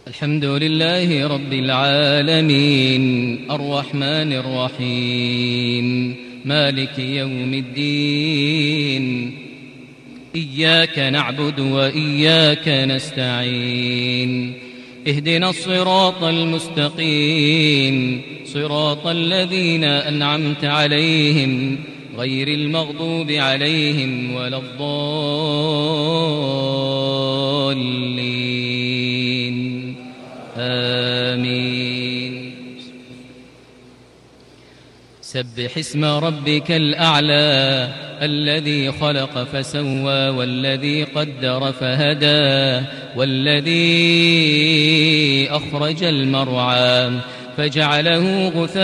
الحمد لله رب العالمين الرحمن الرحيم مالك يوم الدين إياك نعبد وإياك نستعين اهدنا الصراط المستقيم صراط الذين أنعمت عليهم غير المغضوب عليهم ولا الضالين آمين. سبح اسم ربك الأعلى الذي خلق فسوى والذي قدر فهدى والذي أخرج المرعى فجعله غثاء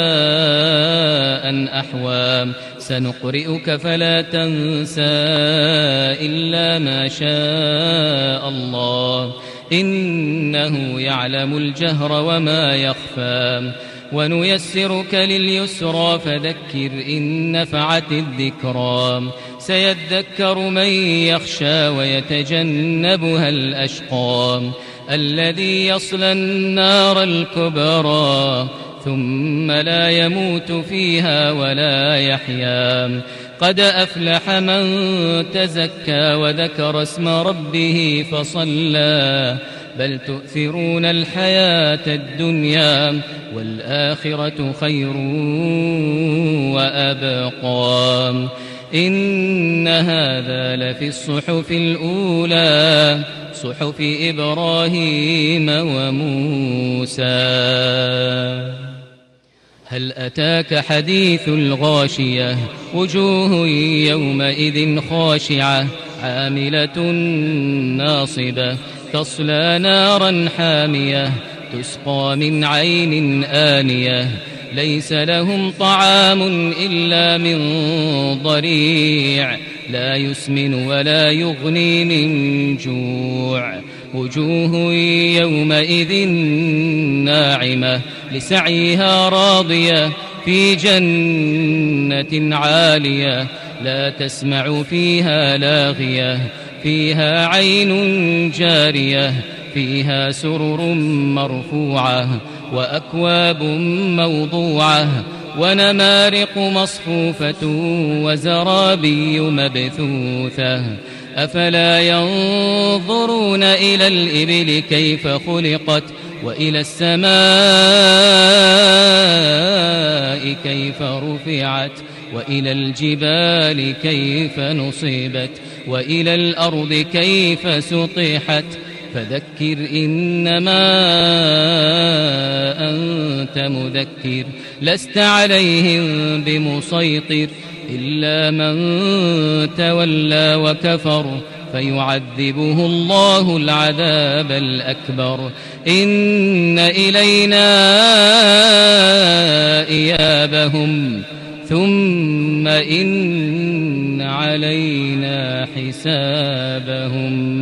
أحوى سنقرئك فلا تنسى إلا ما شاء الله إنه يعلم الجهر وما يخفى ونيسرك لليسرى فذكر إن نفعت الذكرى سيذكر من يخشى ويتجنبها الأشقى الذي يصلى النار الكبرى ثم لا يموت فيها ولا يحيا قد أفلح من تزكى وذكر اسم ربه فصلى بل تؤثرون الحياة الدنيا والآخرة خير وأبقى إن هذا لفي الصحف الأولى صحف إبراهيم وموسى. هل أتاك حديث الغاشية وجوه يومئذ خاشعة عاملة ناصبة تصلى نارا حامية تسقى من عين آنية ليس لهم طعام إلا من ضريع لا يسمن ولا يغني من جوع وجوه يومئذ ناعمة لسعيها راضية في جنة عالية لا تسمع فيها لاغية فيها عين جارية فيها سرر مرفوعة وأكواب موضوعة ونمارق مصفوفة وزرابي مبثوثة أفلا ينظرون إلى الإبل كيف خلقت وإلى السماء كيف رفعت وإلى الجبال كيف نصبت وإلى الأرض كيف سطحت فذكر إنما أنت مذكر لست عليهم بمسيطر إلا من تولى وكفر فيعذبه الله العذاب الأكبر إن إلينا إيابهم ثم إن علينا حسابهم.